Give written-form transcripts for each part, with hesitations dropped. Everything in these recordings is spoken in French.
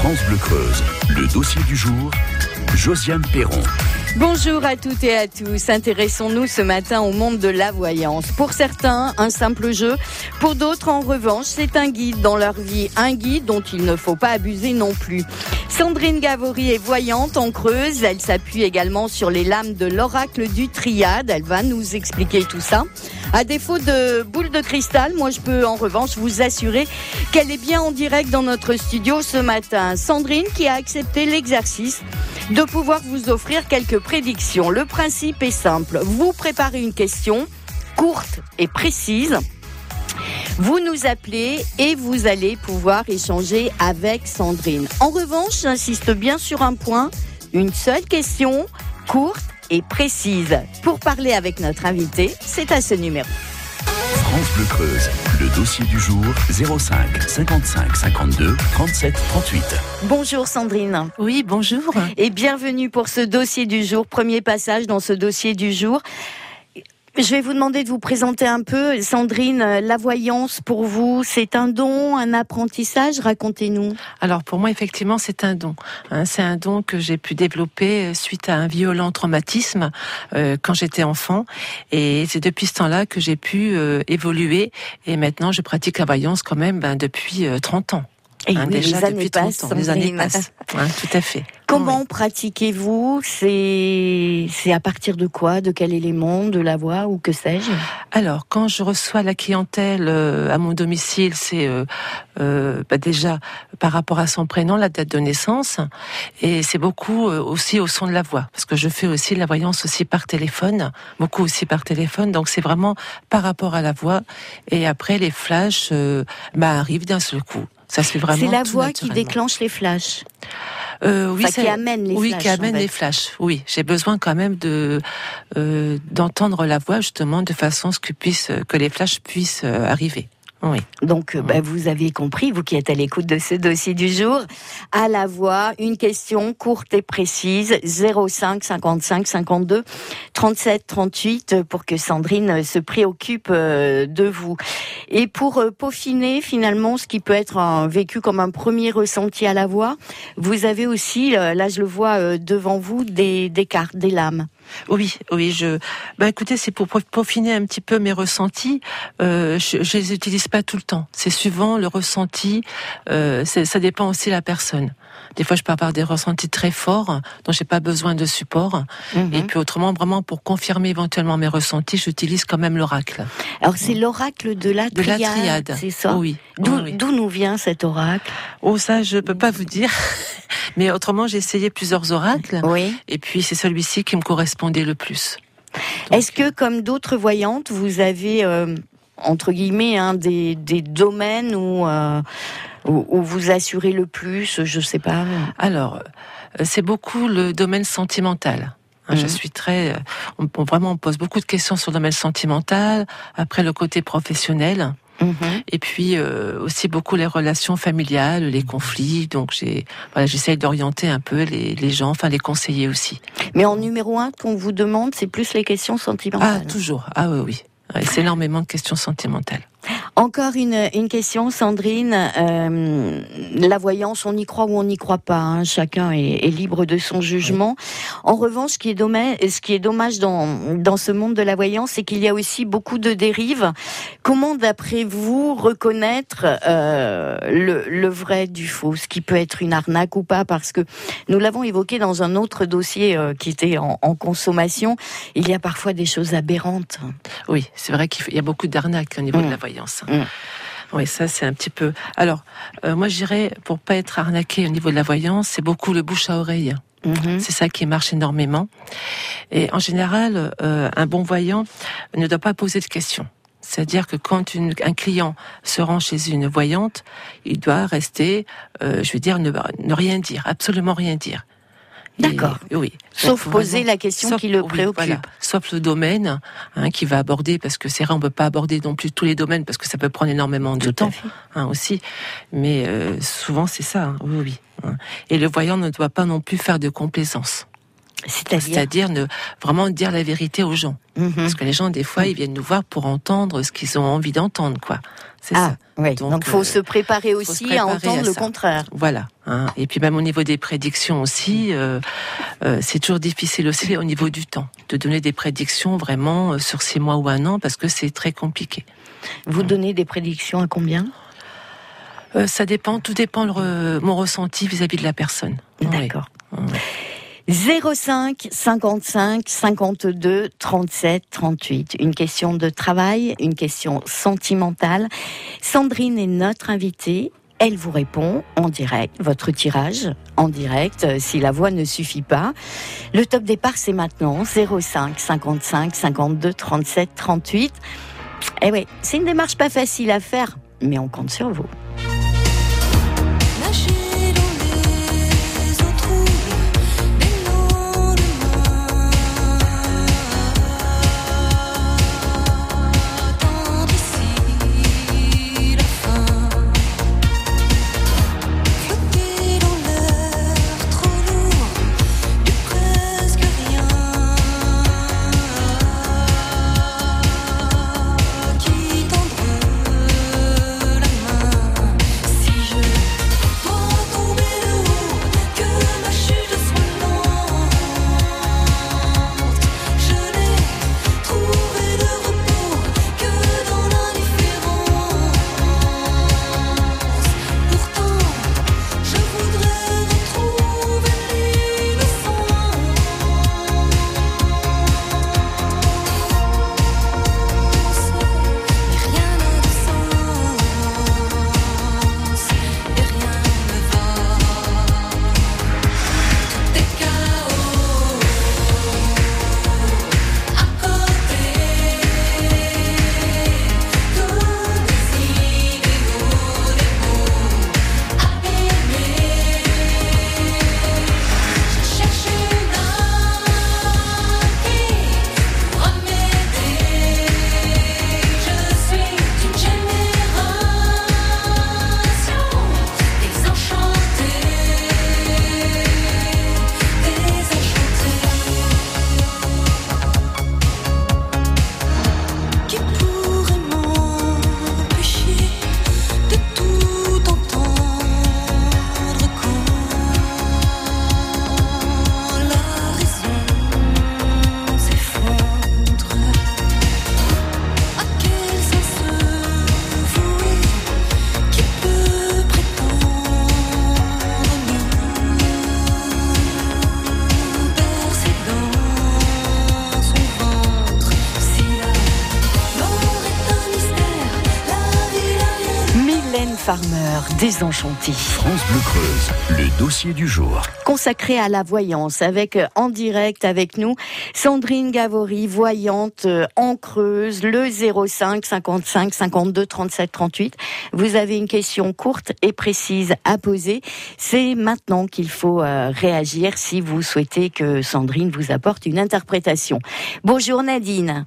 France Bleu Creuse, le dossier du jour, Josiane Perron. Bonjour à toutes et à tous. Intéressons-nous ce matin au monde de la voyance. Pour certains, un simple jeu. Pour d'autres, en revanche, c'est un guide dans leur vie. Un guide dont il ne faut pas abuser non plus. Sandrine Gavory est voyante en Creuse. Elle s'appuie également sur les lames de l'oracle du Triade. Elle va nous expliquer tout ça. À défaut de boule de cristal, moi je peux en revanche vous assurer qu'elle est bien en direct dans notre studio ce matin. Sandrine qui a accepté l'exercice de pouvoir vous offrir quelques prédictions. Le principe est simple. Vous préparez une question courte et précise. Vous nous appelez et vous allez pouvoir échanger avec Sandrine. En revanche, j'insiste bien sur un point. Une seule question courte et précise. Pour parler avec notre invité, c'est à ce numéro. France Bleu Creuse, le dossier du jour 05 55 52 37 38. Bonjour Sandrine. Oui, bonjour. Et bienvenue pour ce dossier du jour. Premier passage dans ce dossier du jour. Je vais vous demander de vous présenter un peu. Sandrine, la voyance pour vous, c'est un don, un apprentissage? Racontez-nous. Alors pour moi, effectivement, c'est un don. C'est un don que j'ai pu développer suite à un violent traumatisme quand j'étais enfant. Et c'est depuis ce temps-là que j'ai pu évoluer. Et maintenant, je pratique la voyance quand même depuis 30 ans. Et oui, déjà les années passent, ans. Les années passent. Tout à fait. Comment pratiquez-vous? C'est à partir de quoi? De quel élément? De la voix ou que sais-je? Alors, quand je reçois la clientèle à mon domicile, c'est déjà par rapport à son prénom, la date de naissance, et c'est beaucoup aussi au son de la voix, parce que je fais aussi la voyance aussi par téléphone, beaucoup aussi par téléphone, donc c'est vraiment par rapport à la voix, et après les flashs arrivent d'un seul coup. Ça se fait vraiment. C'est la voix qui déclenche les flashs. Oui, qui amène les flashs. Oui, qui amène les flashs. Oui, j'ai besoin quand même d'entendre la voix justement de façon que les flashs puissent arriver. Oui. Donc, vous avez compris, vous qui êtes à l'écoute de ce dossier du jour, à la voix, une question courte et précise, 05 55 52 37 38, pour que Sandrine se préoccupe de vous. Et pour peaufiner finalement ce qui peut être vécu comme un premier ressenti à la voix, vous avez aussi, là je le vois devant vous, des cartes, des lames. Oui, écoutez, c'est pour peaufiner un petit peu mes ressentis. Je les utilise pas tout le temps. C'est suivant le ressenti. Ça dépend aussi de la personne. Des fois, je peux avoir des ressentis très forts, dont j'ai pas besoin de support. Et puis autrement, vraiment pour confirmer éventuellement mes ressentis, j'utilise quand même l'oracle. Alors c'est l'oracle de la triade, c'est ça? Oui. D'où nous vient cet oracle? Oh, ça, je peux pas vous dire. Mais autrement, j'ai essayé plusieurs oracles. Oui. Et puis, c'est celui-ci qui me correspondait le plus. Donc, est-ce que, comme d'autres voyantes, vous avez, entre guillemets, des domaines où vous assurez le plus, je sais pas? Alors, c'est beaucoup le domaine sentimental. Je suis très... on pose beaucoup de questions sur le domaine sentimental, après le côté professionnel. Et puis aussi beaucoup les relations familiales, les conflits. Donc j'essaye d'orienter un peu les gens, les conseiller aussi. Mais en numéro 1, qu'on vous demande, c'est plus les questions sentimentales. Ah, toujours. Ah oui. C'est énormément de questions sentimentales. Encore une question, Sandrine. La voyance, on y croit ou on n'y croit pas. Chacun est libre de son jugement. Oui. En revanche, ce qui est dommage dans ce monde de la voyance, c'est qu'il y a aussi beaucoup de dérives. Comment, d'après vous, reconnaître le vrai du faux, ce qui peut être une arnaque ou pas? Parce que nous l'avons évoqué dans un autre dossier qui était en consommation. Il y a parfois des choses aberrantes. Oui, c'est vrai qu'il y a beaucoup d'arnaques au niveau de la voyance. Oui, ça c'est un petit peu... Alors, moi je dirais, pour pas être arnaqué au niveau de la voyance, c'est beaucoup le bouche à oreille. C'est ça qui marche énormément. Et en général, un bon voyant ne doit pas poser de questions. C'est-à-dire que quand un client se rend chez une voyante, il doit rester, ne rien dire, absolument rien dire. D'accord. Oui. Sauf poser la question qui le préoccupe. Voilà. Sauf le domaine qui va aborder, parce que c'est vrai, on peut pas aborder non plus tous les domaines parce que ça peut prendre énormément de temps aussi. Mais souvent c'est ça. Oui. Et le voyant ne doit pas non plus faire de complaisance. C'est-à-dire ne vraiment dire la vérité aux gens. Parce que les gens, des fois, ils viennent nous voir pour entendre ce qu'ils ont envie d'entendre, quoi. C'est ça. Oui. Donc, faut se préparer aussi à entendre le contraire. Voilà. Hein. Et puis même au niveau des prédictions aussi, c'est toujours difficile aussi au niveau du temps de donner des prédictions vraiment sur 6 mois ou 1 an parce que c'est très compliqué. Vous donnez des prédictions à combien ? Ça dépend, tout dépend mon ressenti vis-à-vis de la personne. D'accord. Oui. 05 55 52 37 38. Une question de travail, une question sentimentale. Sandrine est notre invitée. Elle vous répond en direct, votre tirage en direct, si la voix ne suffit pas. Le top départ, c'est maintenant, 05 55 52 37 38. Eh oui, c'est une démarche pas facile à faire, mais on compte sur vous. Farmer, Désenchanté. France Bleu Creuse, le dossier du jour. Consacré à la voyance, avec en direct avec nous Sandrine Gavory, voyante en Creuse, le 05 55 52 37 38. Vous avez une question courte et précise à poser. C'est maintenant qu'il faut réagir si vous souhaitez que Sandrine vous apporte une interprétation. Bonjour Nadine.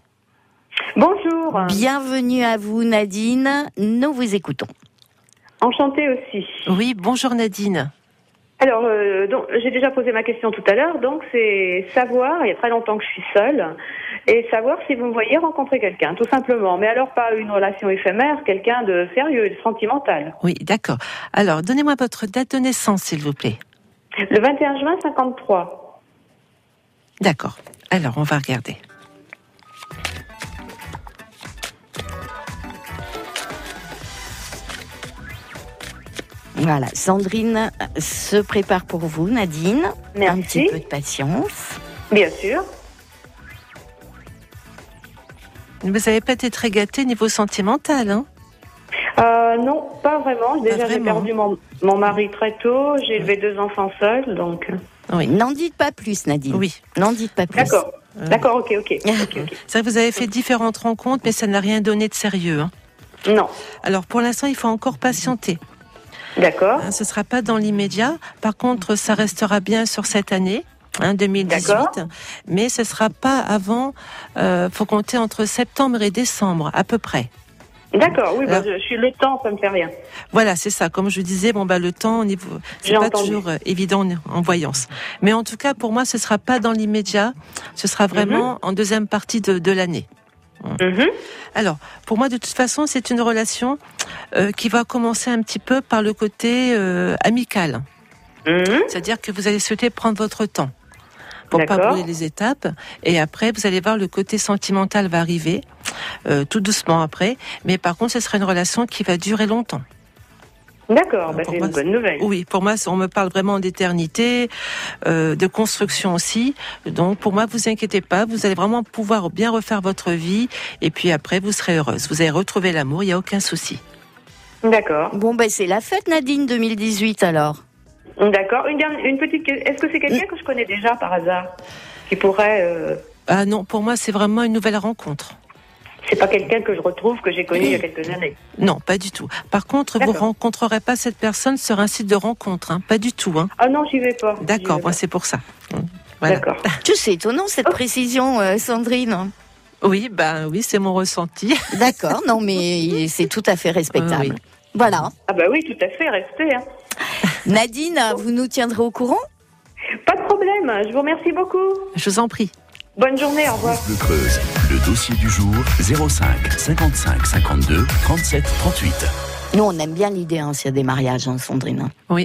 Bonjour. Bienvenue à vous Nadine, nous vous écoutons. Enchantée aussi. Oui, bonjour Nadine. Alors, donc, j'ai déjà posé ma question tout à l'heure, donc c'est savoir, il y a très longtemps que je suis seule, et savoir si vous me voyez rencontrer quelqu'un, tout simplement. Mais alors pas une relation éphémère, quelqu'un de sérieux, de sentimental. Oui, d'accord. Alors, donnez-moi votre date de naissance, s'il vous plaît. Le 21 juin 53. D'accord. Alors, on va regarder. Voilà, Sandrine se prépare pour vous, Nadine. Merci. Un petit peu de patience. Bien sûr. Vous n'avez pas été très gâtée niveau sentimental, hein ? Non, pas vraiment. Déjà, j'ai perdu mon mari très tôt. J'ai élevé 2 enfants seuls, donc... Oui. N'en dites pas plus, Nadine. Oui. N'en dites pas plus. D'accord. D'accord, ok. C'est vrai que vous avez fait différentes rencontres, mais ça n'a rien donné de sérieux. Hein. Non. Alors, pour l'instant, il faut encore patienter. D'accord. Ce ne sera pas dans l'immédiat. Par contre, ça restera bien sur cette année, 2018. D'accord. Mais ce ne sera pas avant, faut compter entre septembre et décembre, à peu près. D'accord, oui, Alors, je suis le temps, ça me fait rien. Voilà, c'est ça. Comme je disais, le temps, c'est pas toujours évident en voyance. Mais en tout cas, pour moi, ce ne sera pas dans l'immédiat. Ce sera vraiment en deuxième partie de l'année. Alors, pour moi, de toute façon, c'est une relation qui va commencer un petit peu par le côté amical. C'est-à-dire que vous allez souhaiter prendre votre temps pour pas brûler les étapes. Et après, vous allez voir, le côté sentimental va arriver tout doucement après. Mais par contre, ce sera une relation qui va durer longtemps. D'accord, c'est une bonne nouvelle. Oui, pour moi, on me parle vraiment d'éternité, de construction aussi. Donc, pour moi, vous inquiétez pas, vous allez vraiment pouvoir bien refaire votre vie. Et puis après, vous serez heureuse. Vous allez retrouver l'amour, il n'y a aucun souci. D'accord. Bon, c'est la fête, Nadine, 2018, alors. D'accord. Une petite question. Est-ce que c'est quelqu'un que je connais déjà, par hasard, qui pourrait... Ah non, pour moi, c'est vraiment une nouvelle rencontre. C'est pas quelqu'un que je retrouve, que j'ai connu il y a quelques années. Non, pas du tout. Par contre, vous rencontrerez pas cette personne sur un site de rencontre, hein. Pas du tout, hein. Ah non, j'y vais pas. D'accord, moi c'est pour ça. Voilà. D'accord. C'est étonnant cette précision, Sandrine. Oui, oui, c'est mon ressenti. D'accord, non, mais c'est tout à fait respectable. Oui. Voilà. Ah oui, tout à fait, restez. Hein. Nadine, vous nous tiendrez au courant ? Pas de problème, je vous remercie beaucoup. Je vous en prie. Bonne journée, au revoir. France Bleu Creuse, le dossier du jour, 05 55 52 37 38. Nous, on aime bien l'idée, s'il y a des mariages, Sandrine. Oui.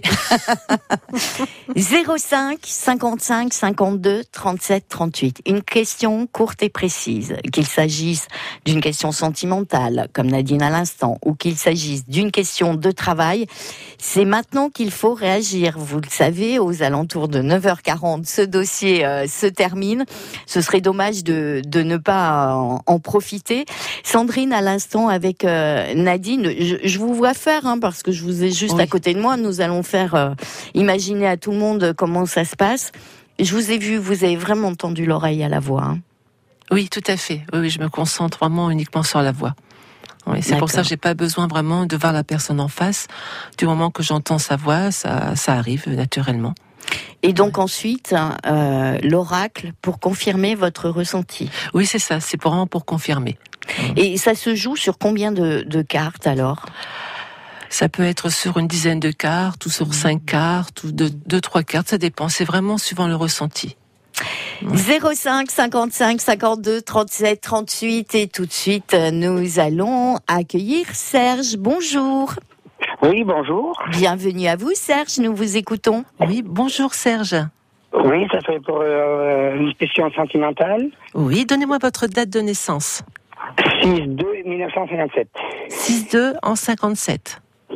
05 55 52 37 38. Une question courte et précise. Qu'il s'agisse d'une question sentimentale, comme Nadine à l'instant, ou qu'il s'agisse d'une question de travail, c'est maintenant qu'il faut réagir. Vous le savez, aux alentours de 9h40, ce dossier se termine. Ce serait dommage de ne pas en profiter. Sandrine, à l'instant, avec Nadine, je vous vois faire, parce que je vous ai juste à côté de moi. Nous allons faire imaginer à tout le monde comment ça se passe. Je vous ai vu, vous avez vraiment tendu l'oreille à la voix. Oui, tout à fait. Oui, je me concentre vraiment uniquement sur la voix. Oui, c'est pour ça que j'ai pas besoin vraiment de voir la personne en face. Du moment que j'entends sa voix, ça arrive naturellement. Et donc ensuite, l'oracle pour confirmer votre ressenti. Oui, c'est ça. C'est vraiment pour confirmer. Et ça se joue sur combien de cartes alors ? Ça peut être sur une dizaine de cartes, ou sur 5 cartes, ou 2-3 cartes, ça dépend. C'est vraiment suivant le ressenti. 05 55 52 37 38 et tout de suite, nous allons accueillir Serge. Bonjour. Oui, bonjour. Bienvenue à vous, Serge. Nous vous écoutons. Oui, bonjour Serge. Oui, ça serait pour une question sentimentale. Oui, donnez-moi votre date de naissance. 6/2/1957. 6/2 en 57.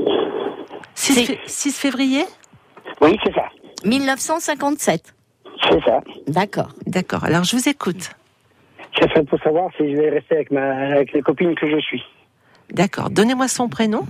6 février ? Oui, c'est ça. 1957. C'est ça. D'accord. D'accord, alors je vous écoute. Ça serait pour savoir si je vais rester avec les copines que je suis. D'accord, donnez-moi son prénom.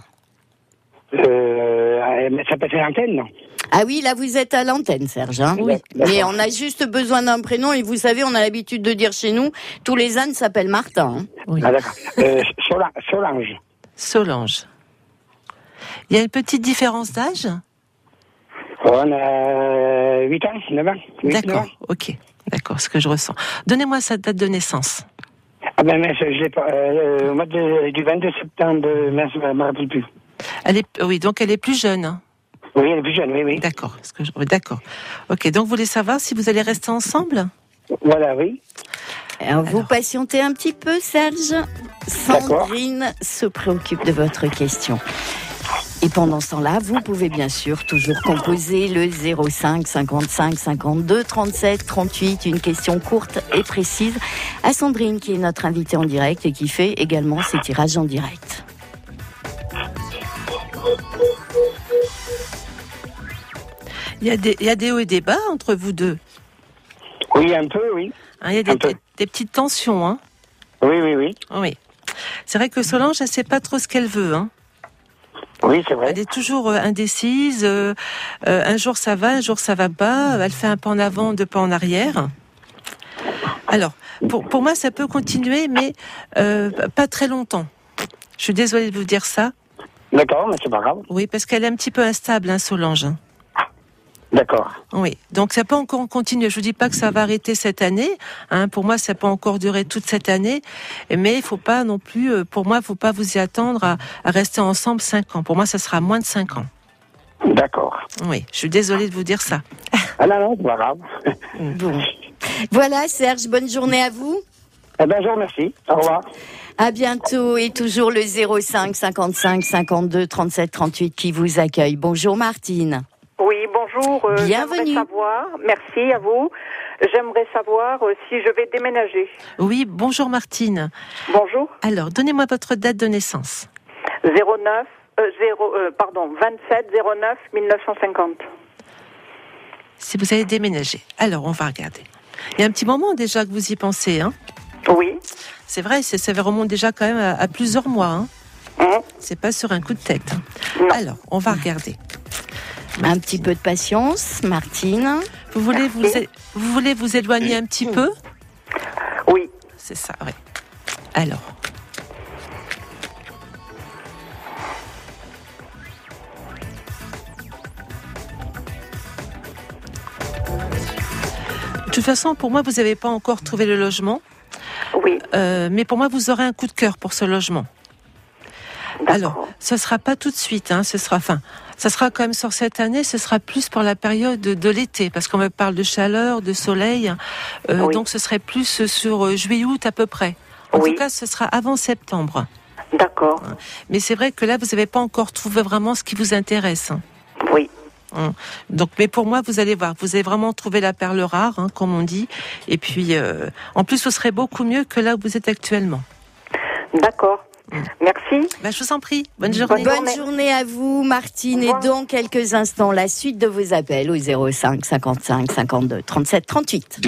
Ça peut faire l'antenne, non ? Ah oui, là vous êtes à l'antenne, Serge. Oui. Mais on a juste besoin d'un prénom et vous savez, on a l'habitude de dire chez nous, tous les ânes s'appellent Martin. Oui. Ah d'accord. Solange. Solange. Il y a une petite différence d'âge ? On a 8 ans, 9 ans. 8, D'accord, 9 ans. ok. D'accord, ce que je ressens. Donnez-moi sa date de naissance. Ah mais je l'ai pas. Au mois du 22 septembre, je ne me rappelle plus. Oui, donc elle est plus jeune. Hein. Oui, elle est plus jeune, oui. D'accord. D'accord. Ok, donc vous voulez savoir si vous allez rester ensemble ? Voilà, oui. Alors, vous patientez un petit peu, Serge. Sandrine se préoccupe de votre question. Et pendant ce temps-là, vous pouvez bien sûr toujours composer le 05 55 52 37 38, une question courte et précise à Sandrine qui est notre invitée en direct et qui fait également ses tirages en direct. Il y a des hauts et des bas entre vous deux. Oui, un peu, oui. Il y a des petites tensions, hein. Oui. Oui. C'est vrai que Solange, elle sait pas trop ce qu'elle veut, hein. Oui, c'est vrai. Elle est toujours indécise. Un jour ça va, un jour ça va pas. Elle fait un pas en avant, 2 pas en arrière. Alors, pour moi, ça peut continuer, mais pas très longtemps. Je suis désolée de vous dire ça. D'accord, mais c'est pas grave. Oui, parce qu'elle est un petit peu instable, hein, Solange. D'accord. Oui, donc ça peut encore continuer. Je vous dis pas que ça va arrêter cette année. Hein, pour moi, ça peut encore durer toute cette année. Mais il faut pas non plus. Pour moi, il faut pas vous y attendre à rester ensemble 5 ans. Pour moi, ça sera moins de 5 ans. D'accord. Oui, je suis désolée de vous dire ça. Ah non, c'est pas grave. Bon. Voilà, Serge, bonne journée à vous. Eh bien, je vous remercie. Au revoir. À bientôt et toujours le 05 55 52 37 38 qui vous accueille. Bonjour Martine. Oui, bonjour. Bienvenue. Merci à vous. J'aimerais savoir si je vais déménager. Oui, bonjour Martine. Bonjour. Alors, donnez-moi votre date de naissance. 27 09 1950. Si vous allez déménager. Alors, on va regarder. Il y a un petit moment déjà que vous y pensez, hein ? Oui. C'est vrai, ça remonte déjà quand même à plusieurs mois, hein ? C'est pas sur un coup de tête. Non. Alors, on va regarder. Un petit peu de patience, Martine. Vous voulez vous éloigner un petit peu ? Oui. C'est ça, oui. Alors. De toute façon, pour moi, vous n'avez pas encore trouvé le logement. Oui. Mais pour moi, vous aurez un coup de cœur pour ce logement. D'accord. Alors, ce sera pas tout de suite, hein, ça sera quand même sur cette année, ce sera plus pour la période de l'été, parce qu'on me parle de chaleur, de soleil, Oui. donc ce serait plus sur juillet-août à peu près. En tout cas, ce sera avant septembre. D'accord. Mais c'est vrai que là, vous n'avez pas encore trouvé vraiment ce qui vous intéresse. Oui. Donc, mais pour moi, vous allez voir, vous avez vraiment trouvé la perle rare, hein, comme on dit. Et puis, en plus, ce serait beaucoup mieux que là où vous êtes actuellement. D'accord. Merci. Je vous en prie. Bonne journée. Bonne journée à vous, Martine. Et dans quelques instants, la suite de vos appels au 05 55 52 37 38.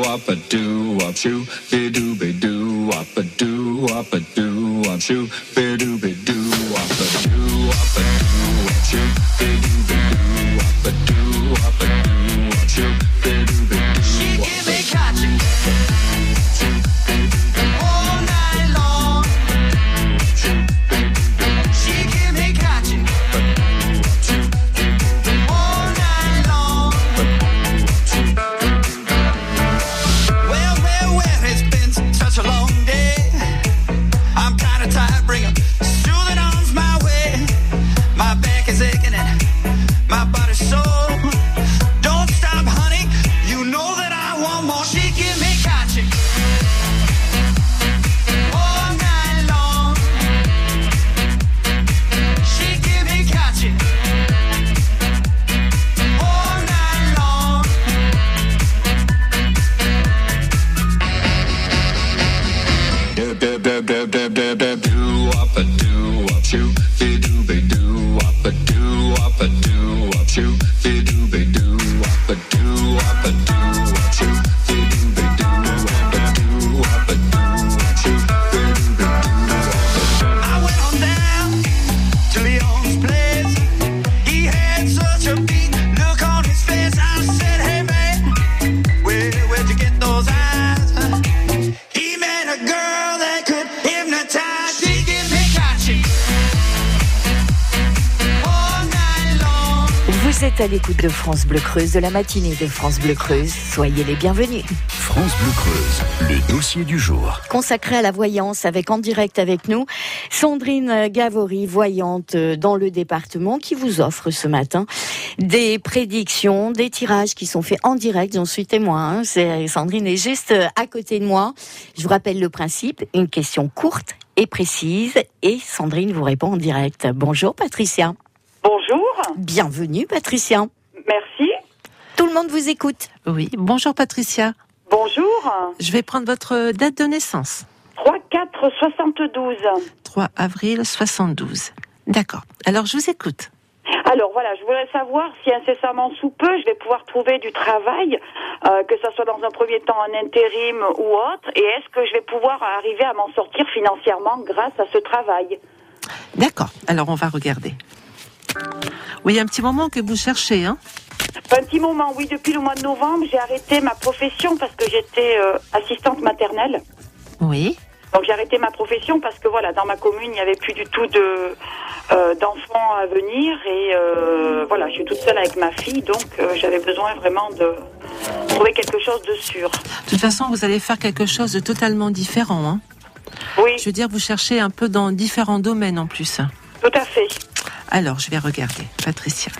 Vous êtes à l'écoute de France Bleu Creuse, de la matinée de France Bleu Creuse. Soyez les bienvenus. France Bleu Creuse, le dossier du jour. Consacré à la voyance, avec en direct avec nous Sandrine Gavory, voyante dans le département, qui vous offre ce matin des prédictions, des tirages qui sont faits en direct. J'en suis témoin. Sandrine est juste à côté de moi. Je vous rappelle le principe, une question courte et précise, et Sandrine vous répond en direct. Bonjour Patricia. Bonjour. Bienvenue Patricia. Merci. Tout le monde vous écoute. Oui, bonjour Patricia. Bonjour. Je vais prendre votre date de naissance. 3/4/72. 3 avril 72. D'accord. Alors, je vous écoute. Alors voilà, je voudrais savoir si incessamment sous peu, je vais pouvoir trouver du travail, que ça soit dans un premier temps en intérim ou autre, et est-ce que je vais pouvoir arriver à m'en sortir financièrement grâce à ce travail ? D'accord. Alors, on va regarder. Oui, il y a un petit moment que vous cherchez, hein ? Un petit moment, oui. Depuis le mois de novembre, j'ai arrêté ma profession parce que j'étais assistante maternelle. Oui. Donc j'ai arrêté ma profession parce que voilà, dans ma commune, il n'y avait plus du tout d'enfants à venir et voilà, je suis toute seule avec ma fille, donc j'avais besoin vraiment de trouver quelque chose de sûr. De toute façon, vous allez faire quelque chose de totalement différent, hein ? Oui. Je veux dire, vous cherchez un peu dans différents domaines en plus. Tout à fait. Alors, je vais regarder, Patricia.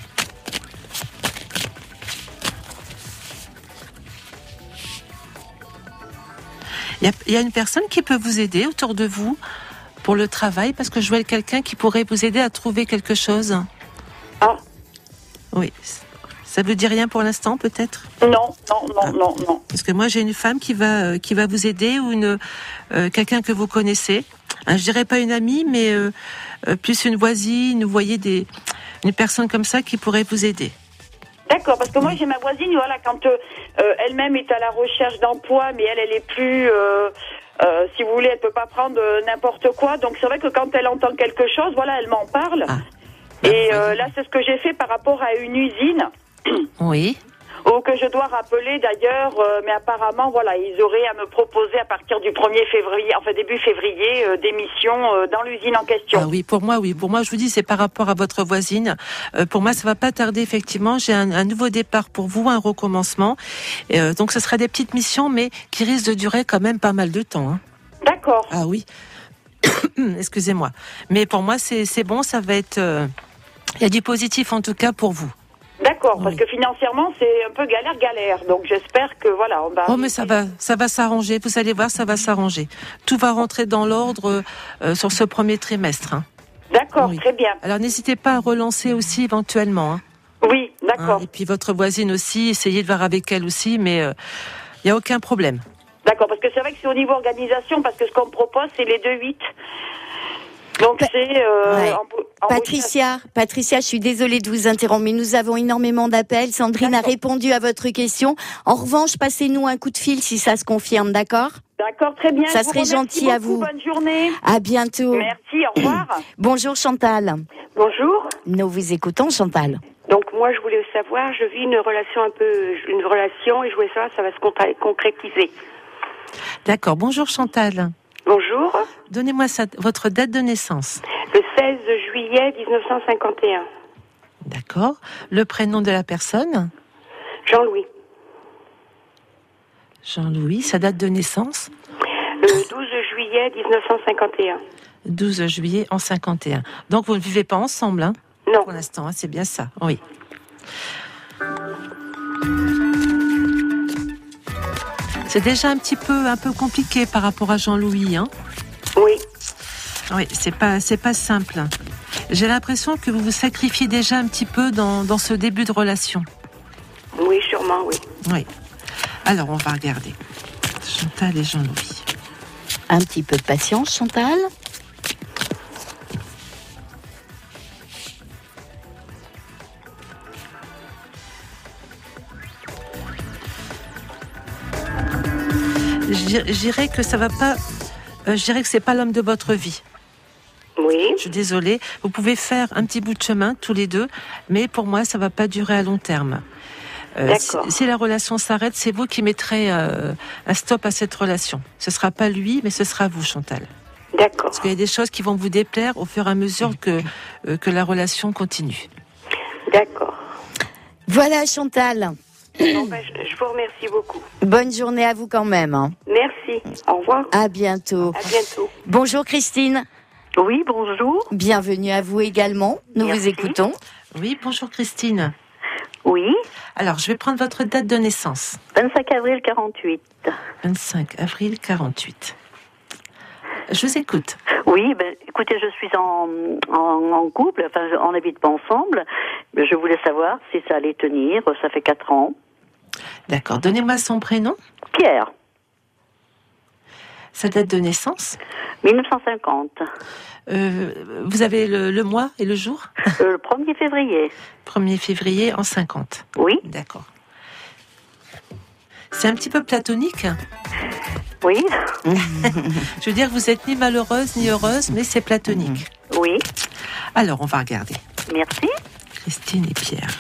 Il y a une personne qui peut vous aider autour de vous pour le travail, parce que je vois quelqu'un qui pourrait vous aider à trouver quelque chose. Ah. Oui, Ça vous dit rien pour l'instant, peut-être? Non. Parce que moi, j'ai une femme qui va vous aider ou quelqu'un que vous connaissez. Je dirais pas une amie, mais plus une voisine. Vous voyez une personne comme ça qui pourrait vous aider. D'accord, parce que moi j'ai ma voisine, voilà, quand elle-même est à la recherche d'emploi, mais elle est plus, si vous voulez, elle peut pas prendre n'importe quoi. Donc c'est vrai que quand elle entend quelque chose, voilà, elle m'en parle. Et là, c'est ce que j'ai fait par rapport à une usine. Oui. Ou que je dois rappeler d'ailleurs, mais apparemment, voilà, ils auraient à me proposer à partir du 1er février, enfin début février, des missions dans l'usine en question. Ah oui, pour moi, je vous dis, c'est par rapport à votre voisine. Pour moi, ça va pas tarder, effectivement. J'ai un nouveau départ pour vous, un recommencement. Donc, ce sera des petites missions, mais qui risquent de durer quand même pas mal de temps. Hein. D'accord. Ah oui. Excusez-moi. Mais pour moi, c'est bon, ça va être... Il y a du positif, en tout cas, pour vous. D'accord, parce que financièrement, c'est un peu galère. Donc, j'espère que, voilà, on va... Oh, mais ça va s'arranger. Vous allez voir, ça va s'arranger. Tout va rentrer dans l'ordre sur ce premier trimestre. Hein. D'accord, très bien. Alors, n'hésitez pas à relancer aussi éventuellement. Hein. Oui, d'accord. Et puis, votre voisine aussi, essayez de voir avec elle aussi, mais il n'y a aucun problème. D'accord, parce que c'est vrai que c'est au niveau organisation, parce que ce qu'on me propose, c'est les 2-8. Donc c'est Patricia, je suis désolée de vous interrompre, mais nous avons énormément d'appels. Sandrine a répondu à votre question. En revanche, passez-nous un coup de fil si ça se confirme, d'accord? D'accord, très bien. Ça serait gentil à vous. Bonne journée. À bientôt. Merci, au revoir. Bonjour Chantal. Bonjour. Nous vous écoutons, Chantal. Donc moi, je voulais savoir, je vis une relation et je voulais savoir si ça va se concrétiser. D'accord. Bonjour Chantal. Bonjour. Donnez-moi votre date de naissance. Le 16 juillet 1951. D'accord. Le prénom de la personne? Jean-Louis. Jean-Louis, sa date de naissance? Le 12 juillet 1951. 12 juillet en 51. Donc vous ne vivez pas ensemble, hein? Non. Pour l'instant, hein, c'est bien ça, oui. C'est déjà un peu compliqué par rapport à Jean-Louis, hein? Oui. Oui, c'est pas simple. J'ai l'impression que vous vous sacrifiez déjà un petit peu dans ce début de relation. Oui, sûrement, oui. Oui. Alors, on va regarder. Chantal et Jean-Louis. Un petit peu de patience, Chantal. Je dirais que ça va pas. Je dirais que c'est pas l'homme de votre vie. Oui. Je suis désolée. Vous pouvez faire un petit bout de chemin tous les deux, mais pour moi, ça va pas durer à long terme. Si la relation s'arrête, c'est vous qui mettrez un stop à cette relation. Ce sera pas lui, mais ce sera vous, Chantal. D'accord. Parce qu'il y a des choses qui vont vous déplaire au fur et à mesure que la relation continue. D'accord. Voilà, Chantal. Bon, je vous remercie beaucoup. Bonne journée à vous quand même. Hein. Merci. Au revoir. À bientôt. À bientôt. Bonjour Christine. Oui, bonjour. Bienvenue à vous également. Nous Merci. vous écoutons. Oui, bonjour Christine. Oui. Alors, je vais prendre votre date de naissance. 25 avril 48. 25 avril 48. Je vous écoute. Oui, écoutez, je suis en couple, enfin, on n'habite pas ensemble. Je voulais savoir si ça allait tenir. Ça fait 4 ans. D'accord. Donnez-moi son prénom. Pierre. Sa date de naissance. 1950. Vous avez le mois et le jour? Le 1er février. 1er février en 50. Oui. D'accord. C'est un petit peu platonique. Oui. Je veux dire, vous êtes ni malheureuse ni heureuse, mais c'est platonique. Oui. Alors, on va regarder. Merci. Christine et Pierre.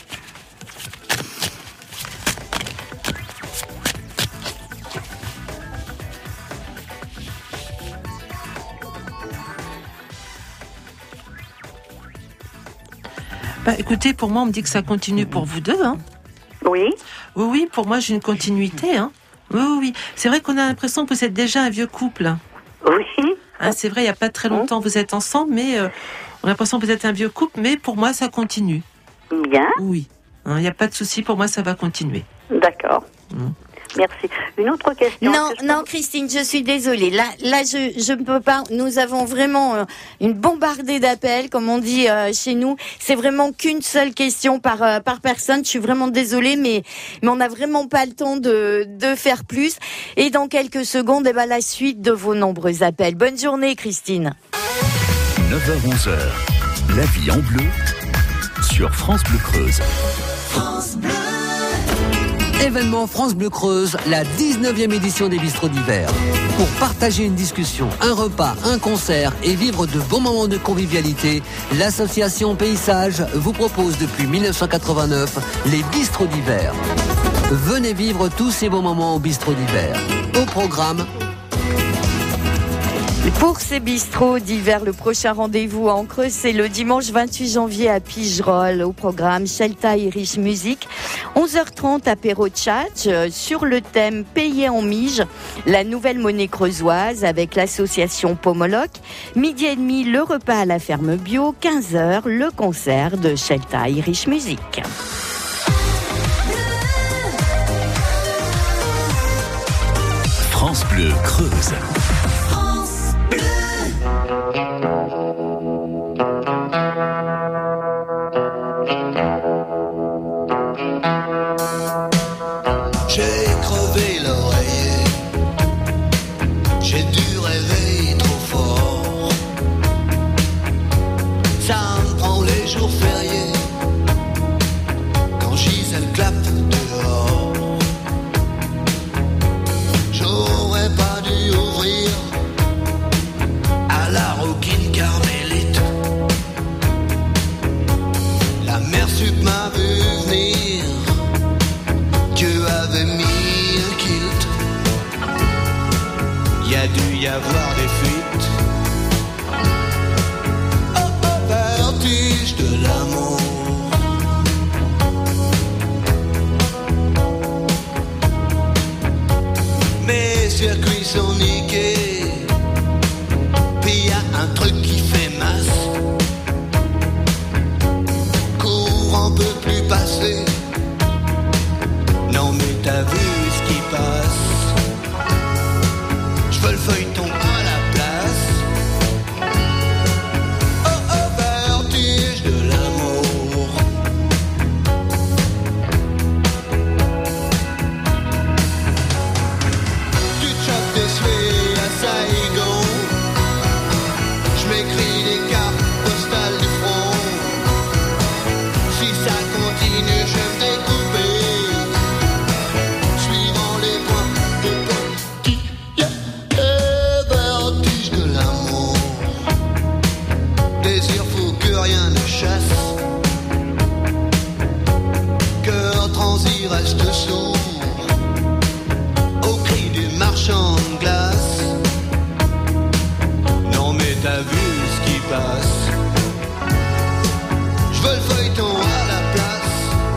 Écoutez, pour moi, on me dit que ça continue pour vous deux. Hein. Oui. Oui, pour moi, j'ai une continuité. Hein. Oui. C'est vrai qu'on a l'impression que vous êtes déjà un vieux couple. Oui. Hein, c'est vrai, il n'y a pas très longtemps vous êtes ensemble, mais on a l'impression que vous êtes un vieux couple, mais pour moi, ça continue. Bien. Oui. Il n'y a pas de souci, pour moi, ça va continuer. D'accord. Merci. Une autre question. Non, Christine, je suis désolée. Là, je ne peux pas. Nous avons vraiment une bombardée d'appels, comme on dit chez nous. C'est vraiment qu'une seule question par personne. Je suis vraiment désolée, mais on n'a vraiment pas le temps de faire plus. Et dans quelques secondes, la suite de vos nombreux appels. Bonne journée, Christine. 9h-11h, la vie en bleu sur France Bleu Creuse. France Bleu. Événement France Bleu Creuse, la 19e édition des Bistrots d'hiver. Pour partager une discussion, un repas, un concert et vivre de bons moments de convivialité, l'association Paysage vous propose depuis 1989 les Bistrots d'hiver. Venez vivre tous ces bons moments au Bistrot d'hiver. Au programme... Pour ces bistrots d'hiver, le prochain rendez-vous en Creuse, c'est le dimanche 28 janvier à Pigerolles. Au programme Shelta Irish Music. 11h30, apéro tchatch sur le thème Payé en mige, la nouvelle monnaie creusoise avec l'association Pomoloc. Midi et demi, le repas à la ferme bio. 15h, le concert de Shelta Irish Music. France Bleu Creuse. Y avoir des fuites. Oh, vertige de l'amour. Mes circuits sont niqués. Puis y a un truc qui fait masse. Courant peut plus passer. Non mais t'as vu ce qui passe. Je veux le feuilleton à la place. Oh, vertige de l'amour. Tu te chopes des souhaits à Saigon. Je m'écris des cartes postales du front. Si ça continue, je vais me découper. Suivant les points de petit. Désir fou que rien ne chasse. Cœur transi reste sourd au cri du marchand de glace. Non mais t'as vu ce qui passe. Je veux le feuilleton à la place.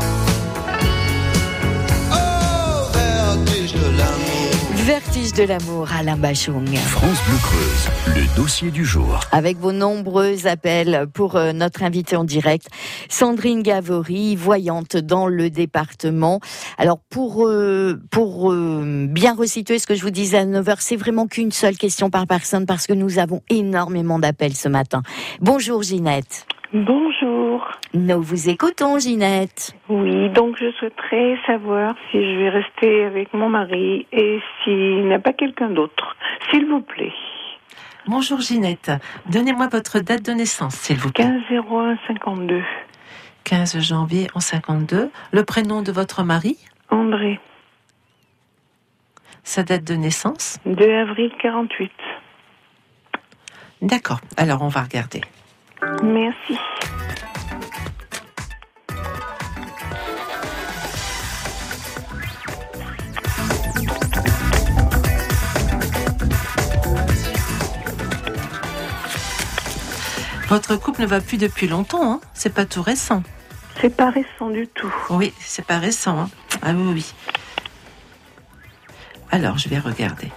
Oh, vertige de l'amour. Vertige de l'amour, Alain Bachung. France Bleu Creuse, le dossier du jour. Avec vos nombreux appels pour notre invitée en direct, Sandrine Gavory, voyante dans le département. Alors pour bien resituer ce que je vous disais à 9h, c'est vraiment qu'une seule question par personne parce que nous avons énormément d'appels ce matin. Bonjour Ginette. Bonjour. Nous vous écoutons Ginette. Oui, donc je souhaiterais savoir si je vais rester avec mon mari et s'il n'y a pas quelqu'un d'autre, s'il vous plaît. Bonjour Ginette, donnez-moi votre date de naissance s'il vous plaît. 15/01/52. 15 janvier en 52. Le prénom de votre mari? André. Sa date de naissance? 2 avril 48. D'accord, alors on va regarder. Merci. Votre couple ne va plus depuis longtemps, hein? C'est pas tout récent. C'est pas récent du tout. Oui, c'est pas récent, hein? Ah oui, oui. Alors, je vais regarder.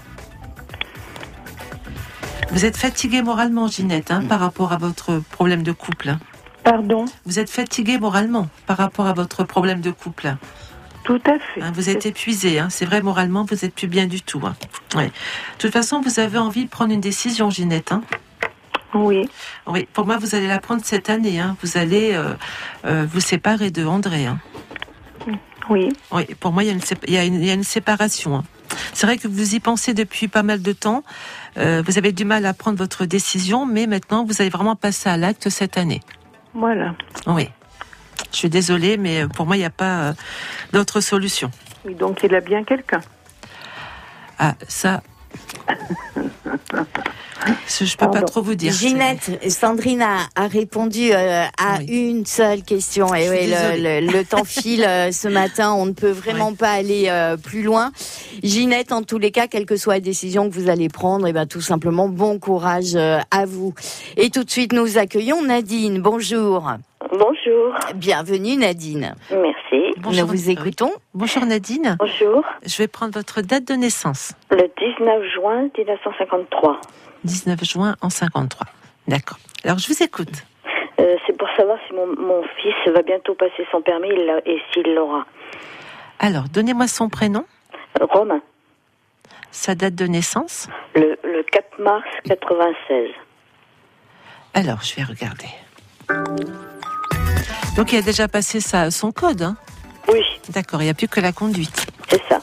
Vous êtes fatiguée moralement, Ginette, hein, par rapport à votre problème de couple. Pardon? Vous êtes fatiguée moralement par rapport à votre problème de couple. Tout à fait. Hein, vous êtes épuisé, hein. C'est vrai, moralement, vous n'êtes plus bien du tout. Hein. Ouais. De toute façon, vous avez envie de prendre une décision, Ginette. Hein. Oui. Oui, pour moi, vous allez la prendre cette année. Hein. Vous allez vous séparer de André. Hein. Oui. Oui, pour moi, il y a une séparation. Hein. C'est vrai que vous y pensez depuis pas mal de temps. Vous avez du mal à prendre votre décision, mais maintenant, vous allez vraiment passer à l'acte cette année. Voilà. Oui. Je suis désolée, mais pour moi, il n'y a pas d'autre solution. Oui, donc il a bien quelqu'un. Ah, ça... Je peux pas trop vous dire. Ginette, Sandrine a répondu à une seule question. Et oui, le temps file ce matin, on ne peut vraiment pas aller plus loin. Ginette, en tous les cas, quelle que soit la décision que vous allez prendre, et ben tout simplement bon courage à vous. Et tout de suite, nous accueillons Nadine. Bonjour. Bonjour. Bienvenue Nadine. Merci. Bonjour. Nous vous écoutons. Bonjour Nadine. Bonjour. Je vais prendre votre date de naissance. Le 19 juin 1953. 19 juin en 53. D'accord. Alors je vous écoute. C'est pour savoir si mon fils va bientôt passer son permis et s'il l'aura. Alors, donnez-moi son prénom. Romain. Sa date de naissance. Le 4 mars 96. Alors, je vais regarder. Donc il a déjà passé son code, hein? Oui. D'accord, il n'y a plus que la conduite. C'est ça.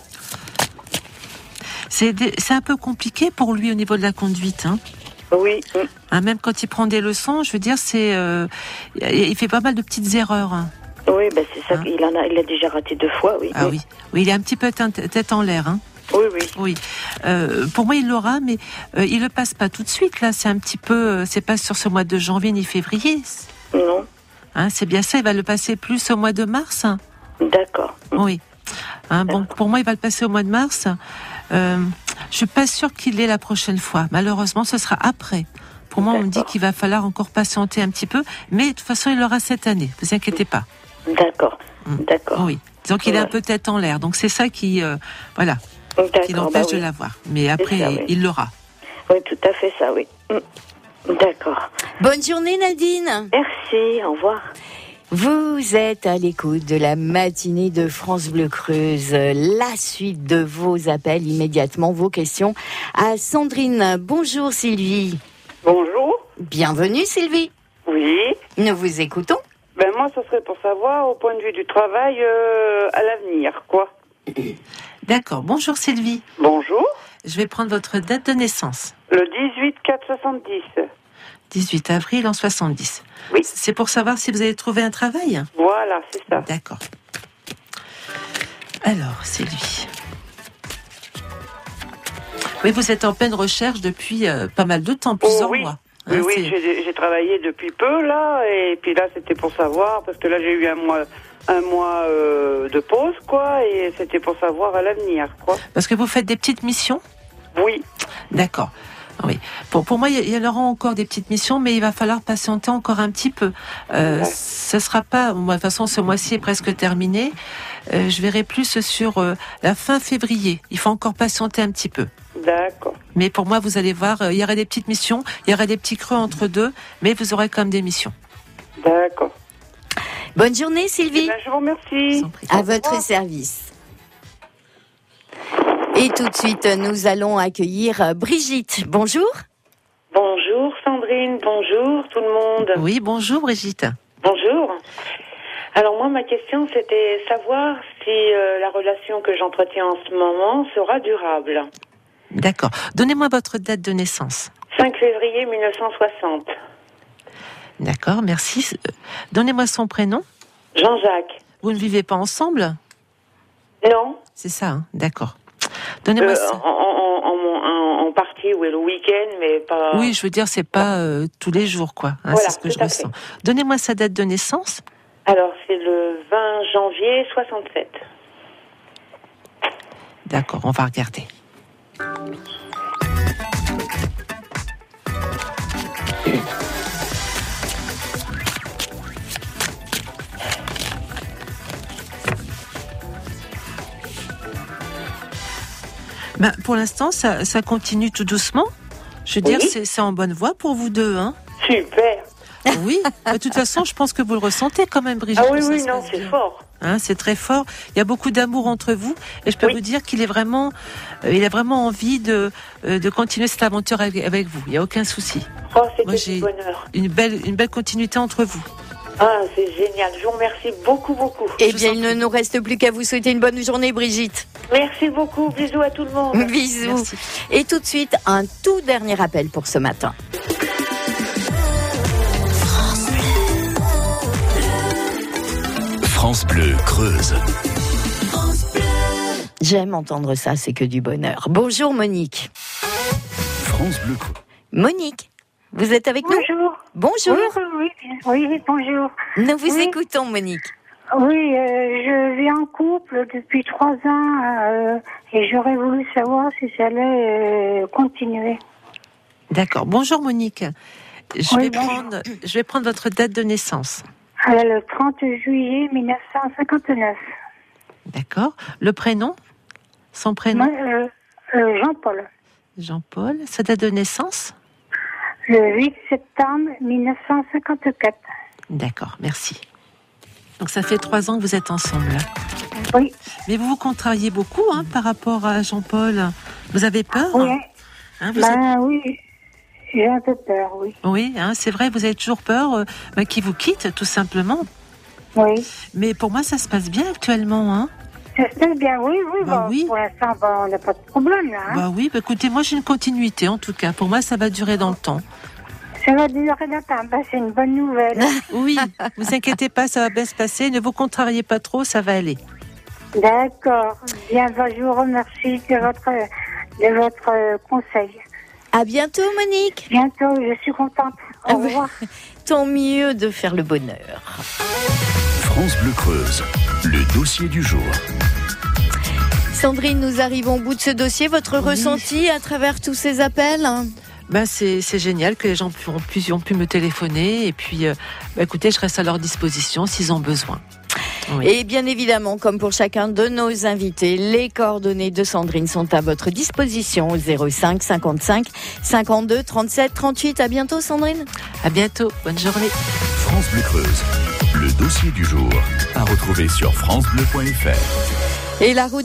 C'est un peu compliqué pour lui au niveau de la conduite, hein? Oui. Hein, même quand il prend des leçons, je veux dire, il fait pas mal de petites erreurs. Hein. Oui, ben c'est ça. Hein? Il a déjà raté 2 fois, oui. Ah oui. Oui, il est un petit peu tête en l'air, hein. Oui. Pour moi, il l'aura, mais il le passe pas tout de suite. Là, c'est un petit peu, c'est pas sur ce mois de janvier ni février. Non. Hein, c'est bien ça. Il va le passer plus au mois de mars. Hein. D'accord. Oui. Hein, bon, pour moi, il va le passer au mois de mars. Je suis pas sûre qu'il l'ait la prochaine fois. Malheureusement, ce sera après. Pour moi, on me dit qu'il va falloir encore patienter un petit peu, mais de toute façon, il l'aura cette année. Vous inquiétez pas. D'accord. D'accord. Oui. Donc, il est un peu tête en l'air. Donc, c'est ça qui, qui l'empêche de l'avoir. Mais après, il l'aura. Oui, tout à fait ça, oui. D'accord. Bonne journée, Nadine. Merci. Au revoir. Vous êtes à l'écoute de la matinée de France Bleu Creuse. La suite de vos appels immédiatement, vos questions à Sandrine. Bonjour Sylvie. Bonjour. Bienvenue Sylvie. Oui. Nous vous écoutons. Ben moi, ce serait pour savoir au point de vue du travail à l'avenir, quoi. D'accord. Bonjour Sylvie. Bonjour. Je vais prendre votre date de naissance. Le 18/4/70. 18 avril en 70. Oui. C'est pour savoir si vous avez trouvé un travail ? Voilà, c'est ça. D'accord. Alors, Sylvie. Oui, vous êtes en pleine recherche depuis pas mal de temps, plusieurs mois. Hein, oui, j'ai travaillé depuis peu, là, et puis là, c'était pour savoir, parce que là, j'ai eu un mois de pause, quoi, et c'était pour savoir à l'avenir, quoi. Parce que vous faites des petites missions ? Oui. D'accord. Oui. Pour moi, il y en aura encore des petites missions, mais il va falloir patienter encore un petit peu. Ça sera pas, de toute façon, ce mois-ci est presque terminé. Je verrai plus sur la fin février. Il faut encore patienter un petit peu. D'accord. Mais pour moi, vous allez voir, il y aura des petites missions, il y aura des petits creux entre deux, mais vous aurez quand même des missions. D'accord. Bonne journée, Sylvie. Je vous remercie. À votre service. Et tout de suite, nous allons accueillir Brigitte. Bonjour. Bonjour Sandrine, bonjour tout le monde. Oui, bonjour Brigitte. Bonjour. Alors moi, ma question, c'était savoir si la relation que j'entretiens en ce moment sera durable. D'accord. Donnez-moi votre date de naissance. 5 février 1960. D'accord, merci. Donnez-moi son prénom. Jean-Jacques. Vous ne vivez pas ensemble ? Non. C'est ça, hein, d'accord. Donnez-moi ça. En partie, oui, le week-end, mais pas... Oui, je veux dire, c'est pas tous les jours, quoi. Hein, voilà, c'est ce que je ressens. Donnez-moi sa date de naissance. Alors, c'est le 20 janvier 67. D'accord, on va regarder. Ben, pour l'instant, ça continue tout doucement. Je veux dire, c'est en bonne voie pour vous deux, hein. Super. Oui, de toute façon, je pense que vous le ressentez quand même, Brigitte. Ah oui, non, c'est fort. Hein, Hein, c'est très fort. Il y a beaucoup d'amour entre vous, et je peux vous dire qu'il est vraiment, il a vraiment envie de continuer cette aventure avec vous. Il n'y a aucun souci. Oh, c'est Moi, j'ai du bonheur. une belle continuité entre vous. Ah, c'est génial. Je vous remercie beaucoup, beaucoup. Eh bien, il ne nous reste plus qu'à vous souhaiter une bonne journée, Brigitte. Merci beaucoup. Bisous à tout le monde. Bisous. Merci. Et tout de suite, un tout dernier appel pour ce matin. France Bleu Creuse. J'aime entendre ça, c'est que du bonheur. Bonjour Monique. France Bleu Creuse. Monique, vous êtes avec Bonjour. nous? Bonjour. Oui, bonjour. Nous vous écoutons, Monique. Oui, je vis en couple depuis 3 ans et j'aurais voulu savoir si ça allait continuer. D'accord. Bonjour Monique. Je vais prendre votre date de naissance. Le 30 juillet 1959. D'accord. Le prénom? Son prénom? Jean-Paul. Jean-Paul. Sa date de naissance? Le 8 septembre 1954. D'accord, merci. Donc ça fait 3 ans que vous êtes ensemble. Oui. Mais vous vous contrariez beaucoup par rapport à Jean-Paul. Vous avez peur? Oui. Oui. J'ai un peu peur, oui. Oui, c'est vrai, vous avez toujours peur qu'il vous quitte, tout simplement. Oui. Mais pour moi, ça se passe bien actuellement, Ça se passe bien, oui. Oui. Pour l'instant, on n'a pas de problème, là. Oui, écoutez, moi j'ai une continuité, en tout cas. Pour moi, ça va durer dans le temps. Ça va durer dans le temps, c'est une bonne nouvelle. Oui, vous inquiétez pas, ça va bien se passer. Ne vous contrariez pas trop, ça va aller. D'accord. Bien, je vous remercie de votre conseil. À bientôt, Monique. Bientôt, je suis contente. Au revoir. Tant mieux de faire le bonheur. France Bleu Creuse, le dossier du jour. Sandrine, nous arrivons au bout de ce dossier. Votre ressenti à travers tous ces appels? C'est génial que les gens ont pu me téléphoner. Et puis, écoutez, je reste à leur disposition s'ils ont besoin. Oui. Et bien évidemment, comme pour chacun de nos invités, les coordonnées de Sandrine sont à votre disposition au 05 55 52 37 38. À bientôt, Sandrine. À bientôt. Bonne journée. France Bleu Creuse, le dossier du jour à retrouver sur francebleu.fr. Et la route